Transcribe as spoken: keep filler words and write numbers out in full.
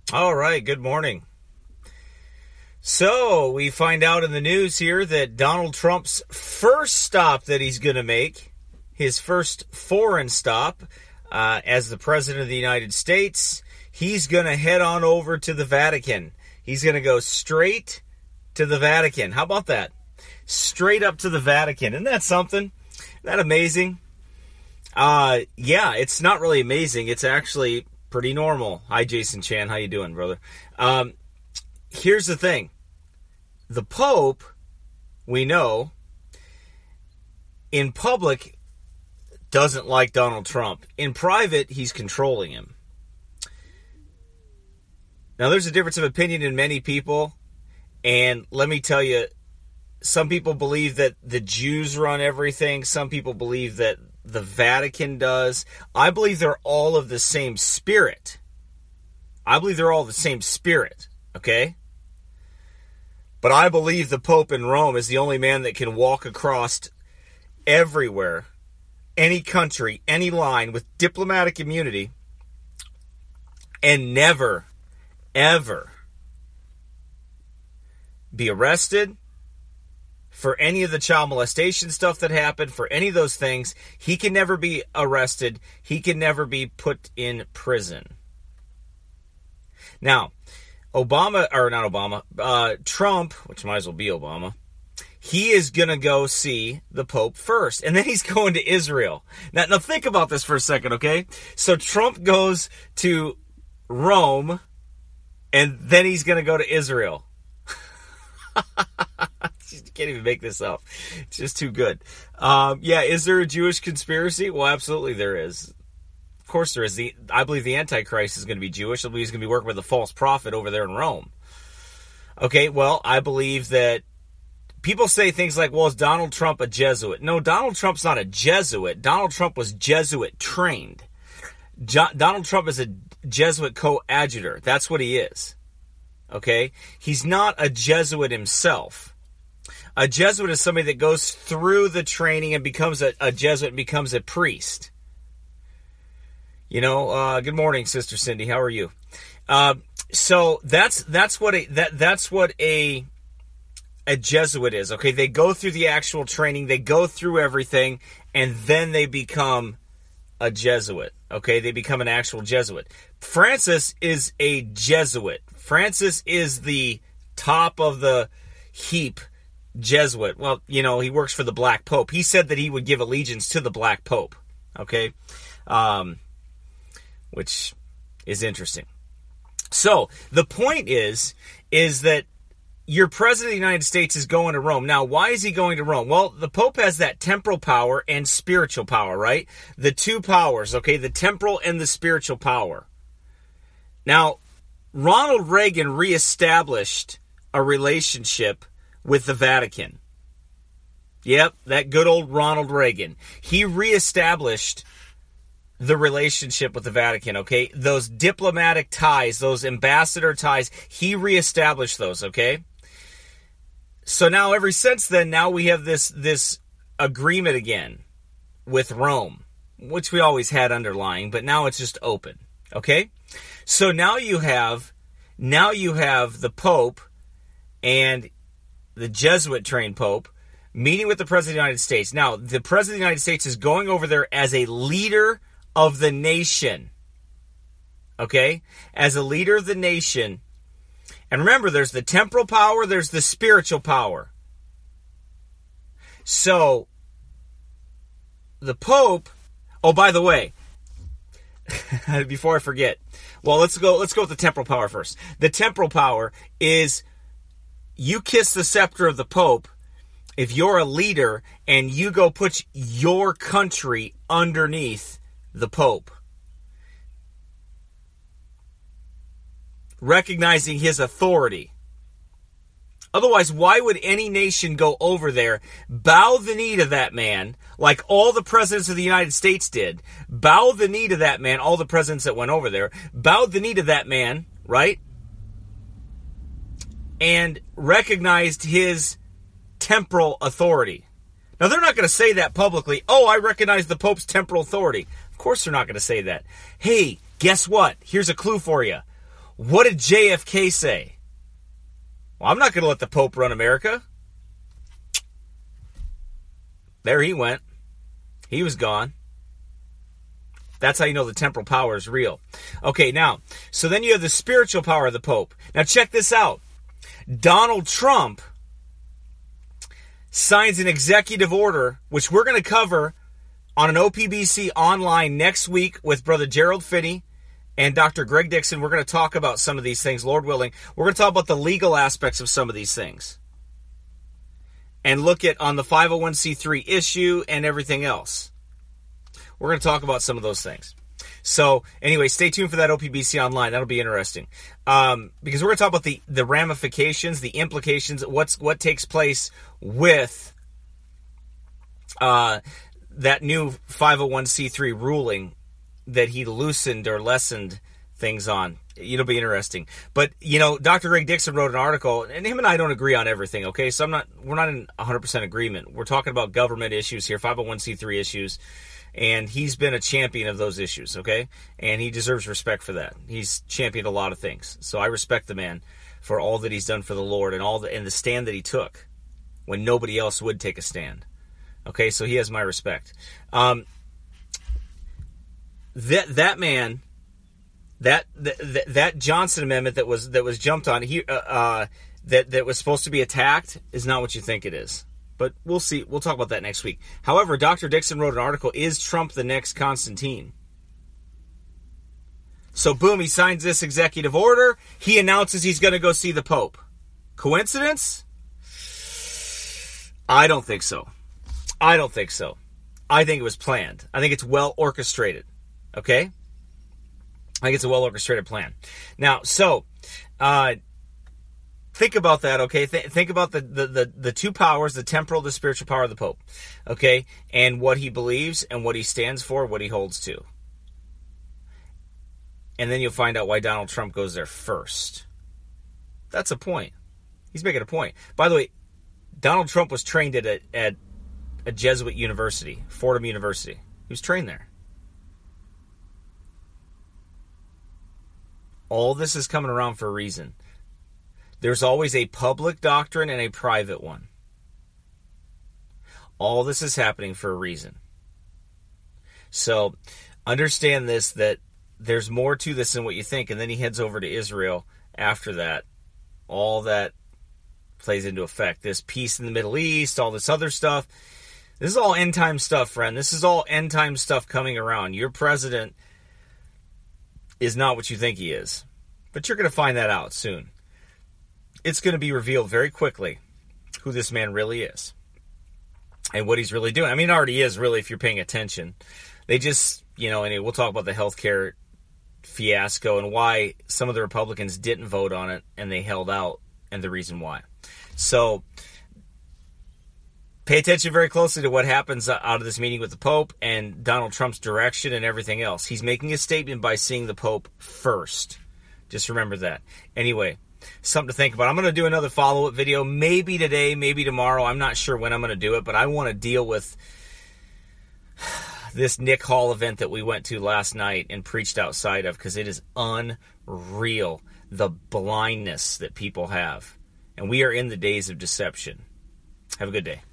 All right, good morning. So, we find out in the news here that Donald Trump's first stop that he's going to make, his first foreign stop uh, as the President of the United States, he's going to head on over to the Vatican. He's going to go straight to the Vatican. How about that? Straight up to the Vatican. Isn't that something? Isn't that amazing? Uh, yeah, it's not really amazing. It's actually pretty normal. Hi, Jason Chan. How you doing, brother? Um, here's the thing. The Pope, we know, in public, doesn't like Donald Trump. In private, he's controlling him. Now, there's a difference of opinion in many people, and let me tell you, some people believe that the Jews run everything. Some people believe that the Vatican does. I believe they're all of the same spirit. I believe they're all the same spirit, okay? But I believe the Pope in Rome is the only man that can walk across everywhere, any country, any line with diplomatic immunity and never, ever be arrested for any of the child molestation stuff that happened, for any of those things. He can never be arrested. He can never be put in prison. Now, Obama, or not Obama, uh, Trump, which might as well be Obama, he is going to go see the Pope first, and then he's going to Israel. Now, now think about this for a second, okay? So Trump goes to Rome, and then he's going to go to Israel. You can't even make this up. It's just too good. Um, yeah, is there a Jewish conspiracy? Well, absolutely there is. Of course there is. The, I believe the Antichrist is going to be Jewish. I believe he's going to be working with a false prophet over there in Rome. Okay, well, I believe that people say things like, well, is Donald Trump a Jesuit? No, Donald Trump's not a Jesuit. Donald Trump was Jesuit trained. Jo- Donald Trump is a Jesuit coadjutor. That's what he is. Okay? He's not a Jesuit himself. A Jesuit is somebody that goes through the training and becomes a, a Jesuit and becomes a priest. You know, uh, good morning, Sister Cindy. How are you? Uh, so that's that's what a that that's what a a Jesuit is. Okay, they go through the actual training, they go through everything, and then they become a Jesuit. Okay, they become an actual Jesuit. Francis is a Jesuit. Francis is the top of the heap Jesuit. Well, you know, he works for the Black Pope. He said that he would give allegiance to the Black Pope. Okay, um, which is interesting. So the point is, is that your president of the United States is going to Rome. Now, why is he going to Rome? Well, the Pope has that temporal power and spiritual power, right? The two powers, okay? The temporal and the spiritual power. Now, Ronald Reagan reestablished a relationship with the Vatican. Yep, that good old Ronald Reagan. He reestablished the relationship with the Vatican, okay? Those diplomatic ties, those ambassador ties, he reestablished those, okay? So now, ever since then, now we have this this agreement again with Rome, which we always had underlying, but now it's just open, okay? So now you have, now you have the Pope and the Jesuit-trained Pope meeting with the President of the United States. Now, the President of the United States is going over there as a leader of the nation, okay? As a leader of the nation. And remember, there's the temporal power, there's the spiritual power. So, the Pope, oh, by the way, before I forget, well, let's go, let's go with the temporal power first. The temporal power is you kiss the scepter of the Pope if you're a leader and you go put your country underneath the Pope, recognizing his authority. Otherwise, why would any nation go over there, bow the knee to that man, like all the presidents of the United States did, bow the knee to that man, all the presidents that went over there, bowed the knee to that man, right? And recognized his temporal authority. Now, they're not going to say that publicly. Oh, I recognize the Pope's temporal authority. Of course they're not going to say that. Hey, guess what? Here's a clue for you. What did J F K say? Well, I'm not going to let the Pope run America. There he went. He was gone. That's how you know the temporal power is real. Okay, now, so then you have the spiritual power of the Pope. Now check this out. Donald Trump signs an executive order, which we're going to cover on an O P B C online next week with Brother Gerald Finney and Doctor Greg Dixon. We're going to talk about some of these things, Lord willing. We're going to talk about the legal aspects of some of these things. And look at on the five oh one c three issue and everything else. We're going to talk about some of those things. So, anyway, stay tuned for that O P B C Online. That'll be interesting. Um, because we're going to talk about the, the ramifications, the implications, what's what takes place with uh, that new five oh one c three ruling that he loosened or lessened things on. It'll be interesting. But, you know, Doctor Greg Dixon wrote an article, and him and I don't agree on everything, okay? So I'm not, we're not in one hundred percent agreement. We're talking about government issues here, five oh one c three issues. And he's been a champion of those issues, okay? And he deserves respect for that. He's championed a lot of things. So I respect the man for all that he's done for the Lord and all the and the stand that he took when nobody else would take a stand. Okay, so he has my respect. Um, that that man, that that, that Johnson Amendment that was that was jumped on, he uh, uh, that that was supposed to be attacked is not what you think it is. But we'll see. We'll talk about that next week. However, Doctor Dixon wrote an article, Is Trump the Next Constantine? So, boom, he signs this executive order. He announces he's going to go see the Pope. Coincidence? I don't think so. I don't think so. I think it was planned. I think it's well orchestrated. Okay? I think it's a well orchestrated plan. Now, so, uh... think about that, okay? Th- think about the, the, the, the two powers, the temporal, the spiritual power of the Pope, okay? And what he believes and what he stands for, what he holds to. And then you'll find out why Donald Trump goes there first. That's a point. He's making a point. By the way, Donald Trump was trained at a, at a Jesuit university, Fordham University. He was trained there. All this is coming around for a reason. There's always a public doctrine and a private one. All this is happening for a reason. So understand this, that there's more to this than what you think. And then he heads over to Israel after that. All that plays into effect. This peace in the Middle East, all this other stuff. This is all end time stuff, friend. This is all end time stuff coming around. Your president is not what you think he is. But you're going to find that out soon. It's going to be revealed very quickly who this man really is and what he's really doing. I mean, it already is, really, if you're paying attention. They just, you know, anyway, we'll talk about the healthcare fiasco and why some of the Republicans didn't vote on it and they held out and the reason why. So pay attention very closely to what happens out of this meeting with the Pope and Donald Trump's direction and everything else. He's making a statement by seeing the Pope first. Just remember that. Anyway, something to think about. I'm going to do another follow-up video, maybe today, maybe tomorrow. I'm not sure when I'm going to do it, but I want to deal with this Nick Hall event that we went to last night and preached outside of, because it is unreal, the blindness that people have. And we are in the days of deception. Have a good day.